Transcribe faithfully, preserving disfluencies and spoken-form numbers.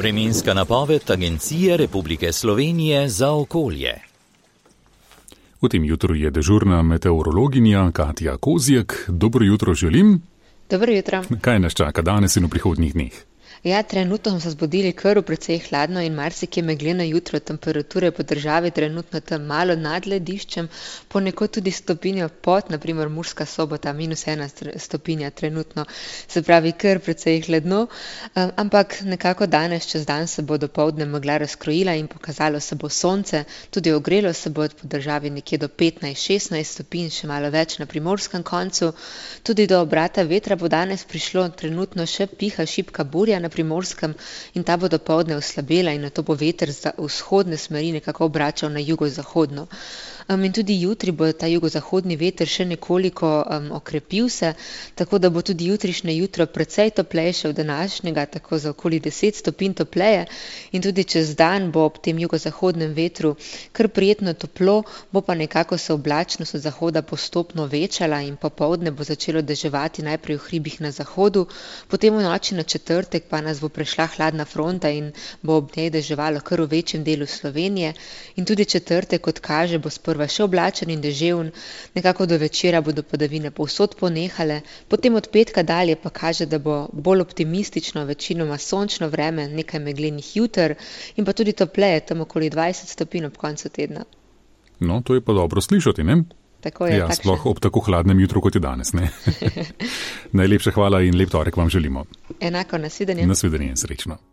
Vremenska napoved Agencije Republike Slovenije za okolje. V tem jutru je dežurna meteorologinja Katja Kozjek. Dobro jutro želim. Dobro jutro. Kaj nas čaka danes in v prihodnjih dneh? Ja, trenutno smo se zbudili kar v precej hladno in marsikje megleno jutro. Temperature po državi trenutno tam malo nad lediščem, ponekod tudi stopinjo pod, naprimer Murska Sobota, minus ena stopinja trenutno, se pravi kar precej hladno, um, ampak nekako danes čez dan se bo dopoldne megla razkrojila in pokazalo se bo sonce, tudi ogrelo se bo po državi nekje do petnajst šestnajst stopinj, še malo več na primorskem koncu. Tudi do obrata vetra bo danes prišlo, trenutno še piha šibka burja na Primorskem in ta bo dopoldne oslabela in nato bo veter za vzhodne smeri nekako obračal na jugozahodno. Um, in tudi jutri bo ta jugozahodni veter še nekoliko um, okrepil se, tako da bo tudi jutrišnje jutro precej toplejše od današnjega, tako za okoli deset stopinj topleje in tudi čez dan bo ob tem jugozahodnem vetru kar prijetno toplo, bo pa nekako se oblačnost od zahoda postopno večala in popoldne bo začelo deževati najprej v hribih na zahodu, potem v noči na četrtek pa nas bo prešla hladna fronta in bo ob njej deževalo kar v večjem delu Slovenije in tudi četrtek, kot kaže, bo sprva še oblačen in deževn, nekako do večera bodo padavine povsod ponehale, potem od petka dalje pa kaže, da bo bolj optimistično, večinoma sončno vreme, nekaj meglenih juter in pa tudi topleje, tam okoli dvajset stopinj ob koncu tedna. No, to je pa dobro slišati, ne? Tako je, ja, sploh ob tako hladnem jutru, kot je danes, ne? Najlepša hvala in lep torek vam želimo. Enako, nasvidenje. Nasvidenje in srečno.